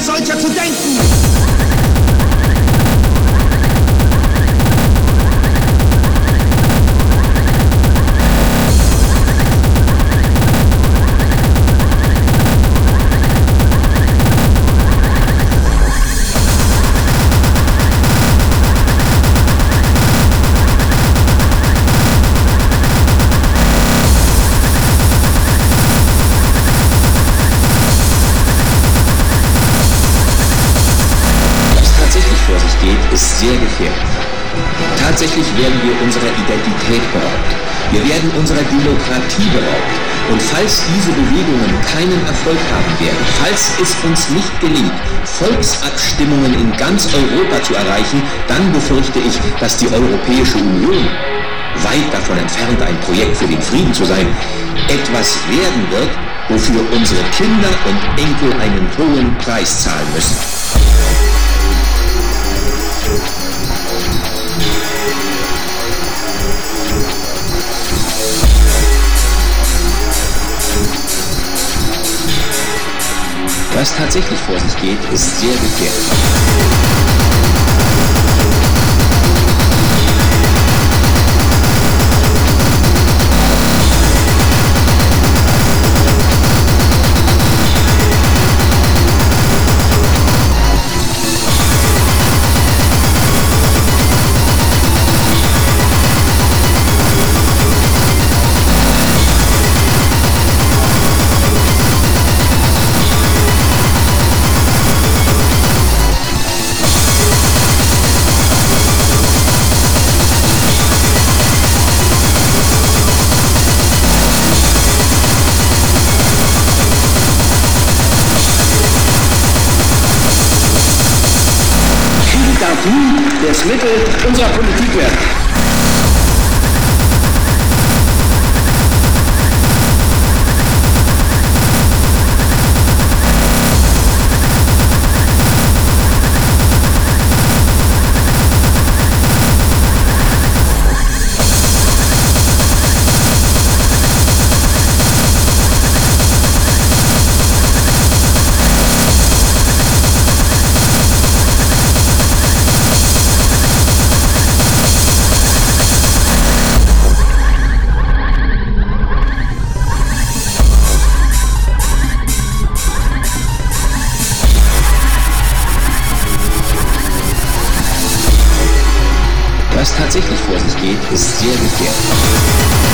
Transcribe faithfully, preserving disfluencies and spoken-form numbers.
als solcher zu denken. Ist sehr gefährlich. Tatsächlich werden wir unserer Identität beraubt. Wir werden unserer Demokratie beraubt. Und falls diese Bewegungen keinen Erfolg haben werden, falls es uns nicht gelingt, Volksabstimmungen in ganz Europa zu erreichen, dann befürchte ich, dass die Europäische Union, weit davon entfernt ein Projekt für den Frieden zu sein, etwas werden wird, wofür unsere Kinder und Enkel einen hohen Preis zahlen müssen. Was tatsächlich vor sich geht, ist sehr gefährlich. Das Mittel unserer Politik werden. Was tatsächlich vor sich geht, ist sehr gefährlich.